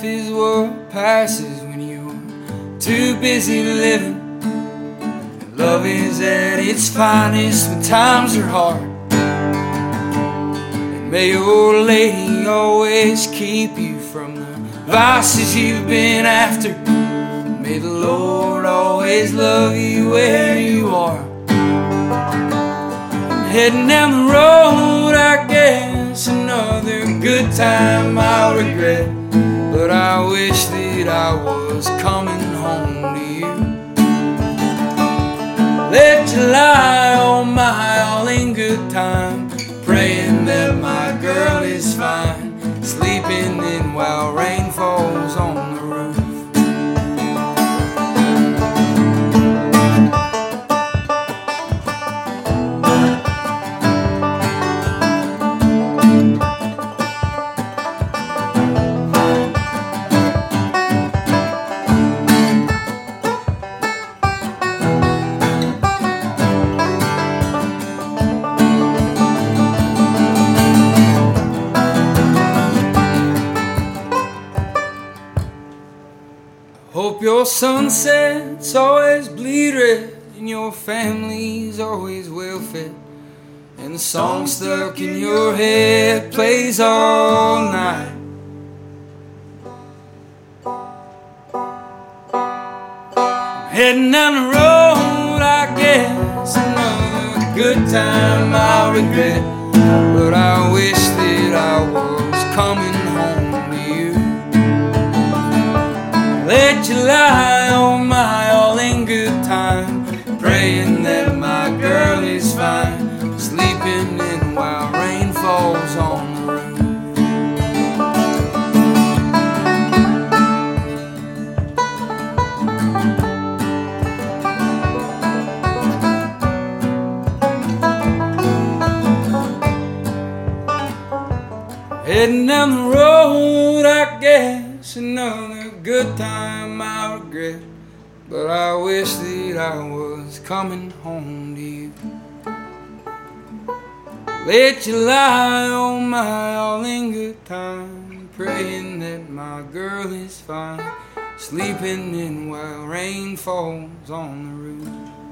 life is what passes when you're too busy living. And love is at its finest when times are hard. And may your lady always keep you from the vices you've been after. May the Lord always love you where you are. I'm heading down the road, I guess, another good time I'll regret. But I wish that I was coming home to you. Let you lie on my all in good time, praying that my girl is fine, sleeping in while rain falls on the roof. Hope your sunsets always bleed red, and your family's always well fed, and the song stuck in your head plays all night. I'm heading down the road, I guess, another good time I'll regret. But I wish that I was coming home to you. Let you lie on my all in good time, praying that my girl is fine, sleeping in while rain falls on the roof. Heading down the road, I guess, another good time I regret. But I wish that I was coming home to you. Let you lie on my all in good time, praying that my girl is fine, sleeping in while rain falls on the roof.